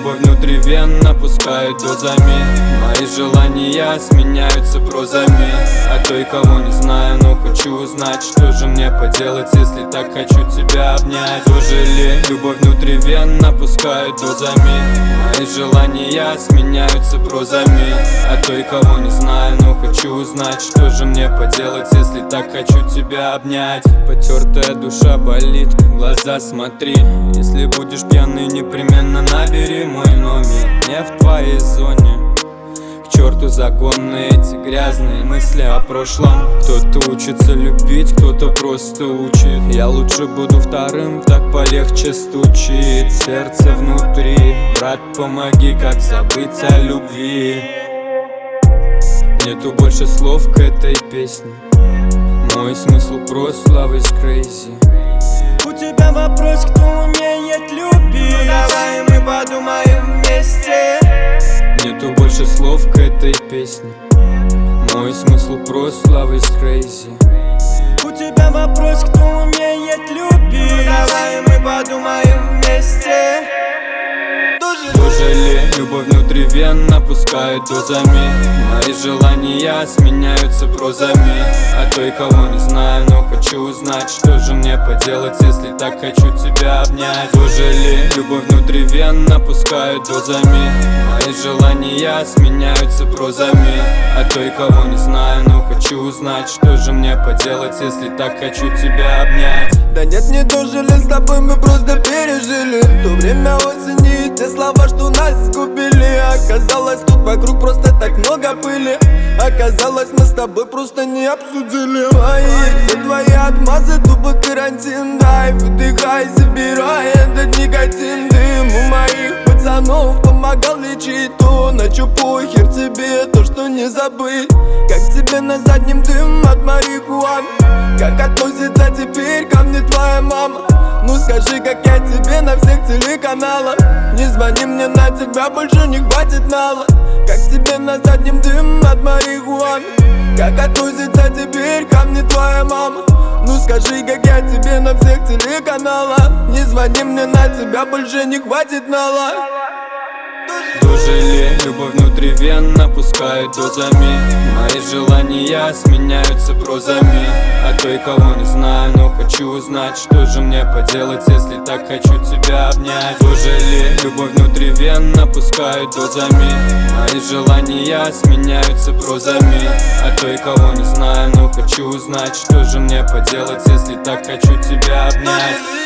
любовь внутривенно пускает дозами. Мои желания сменяются прозами. А той, кого не знаю, но хочу узнать, что же мне поделать, если так хочу тебя обнять. Тоже ли любовь внутривенно пускает дозами. Мои желания сменяются прозами. А той, кого не знаю, но хочу узнать, что же мне поделать, если так хочу тебя обнять. Потертая душа болит, в глаза смотри. Если будешь пьяный, непременно набери мой номер. Не в твоей зоне. К черту законы эти грязные мысли о прошлом. Кто-то учится любить, кто-то просто учит. Я лучше буду вторым, так полегче стучит сердце внутри. Брат, помоги, как забыть о любви. Нету больше слов к этой песне. Мой смысл прост, love is crazy. У тебя вопрос, кто умеет любить? Ну давай мы подумаем вместе. Нету больше слов к этой песне. Мой смысл прост, love is crazy. У тебя вопрос, кто умеет любить? Ну давай мы подумаем вместе. Тоже ли любовь внутривенно пускает дозами. Мои желания сменяются прозами. А той, кого не знаю, но хочу узнать, что же мне поделать, если так хочу тебя обнять. Тоже ли любовь внутривенно пускает дозами. Мои желания сменяются прозами. А той, кого не знаю, но хочу узнать, что же мне поделать, если так хочу тебя обнять. Да нет, не дожили с тобой, мы просто пережили то время осени и те слова, что нас сгубили. Оказалось, тут вокруг просто так много пыли. Оказалось, мы с тобой просто не обсудили все твои отмазы, тупо карантин. Дай, выдыхай, забирай этот никотин. Дым у моих пацанов помогал лечить то, на чё похер тебе, то, что не забыть. Как тебе на заднем дым от марихуаны? Как относится теперь ко мне твоя мама? Ну скажи, как я тебе на всех телеканалах. Не звони мне, на тебя больше не хватит нала. Как тебе на заднем дым от марихуаны? Как относится теперь ко мне твоя мама? Ну скажи, как я тебе на всех телеканалах. Не звони мне, на тебя больше не хватит нала. Тоже ли любовь внутривенно пускает дозами. Мои желания сменяются прозами. А той, кого не знаю, но хочу узнать, что же мне поделать, если так хочу тебя обнять. Тоже ли любовь внутривенно пускает дозами. Мои желания сменяются прозами. А той, кого не знаю, но хочу узнать, что же мне поделать, если так хочу тебя обнять.